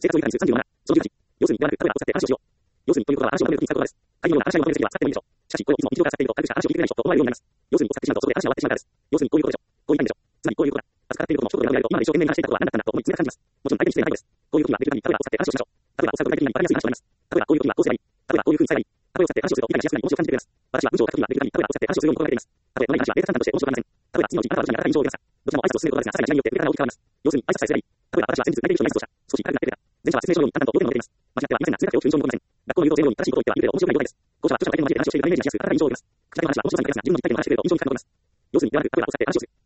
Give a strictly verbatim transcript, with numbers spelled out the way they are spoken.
生活を豊かにするさんじゅうなな、そのじゅうはち、要するに、ではなく、例えば、を使って話をしよう。要するに、ということは話をまとめるときに使うことです。対応のような話し合いをまとめるときは使ってもいいでしょう。しかし、これをいつも日常から使っていると、悪口から話を聞いてくれない人と思われるようになります。要するに、を使ってしまうと、そこで話が終わってしまうからです。要するに、こういうことでしょ。こう言いたいんでしょ。つまり、こういうことだ。扱っていることも、一言で言われると、今まで一生懸命に話していたことは何だったんだと思い冷たく感じます。もちろん、相手に失礼な態度です。こういう時は、できる限り、例えばを使って話をしましょう。例えば、を使うと具体的にわかりやすい話となります。例えば、こういう時はこうすればいい。例えば、こういう風に伝えればいい。例えば、を使って話をすると理解しやすくなり、面白く感じてくれます。私は文章を書くときは、できる限り、例えば、を使って話をするように心がけています。例えば、長い話はデータ算段として面白くありません。例えば、次のうち、あなたは私に与えた印象を受けました。どちらも挨拶をすることがですが、さらに違いによって受け方が大きく変わります。要するに、挨拶さえすればいい。例えば、私は先日内定部長に挨拶をした。少し軽くなってくれた。前者は説明書のように淡々と要点を述べています。間違ってはいませんが、通学を急に上に込みません。学校の誘導性のように正しいことを言っては、言うけど面白くない状態です。後者は著者が相手の交えて話をしているとイメージしやすく、あなたが印象を受けます。口先の話は面白さに受けますが、自分の言いたいことが話してくれると印象に深く残ります。要するに、ではなく、例えば、を使って話をする。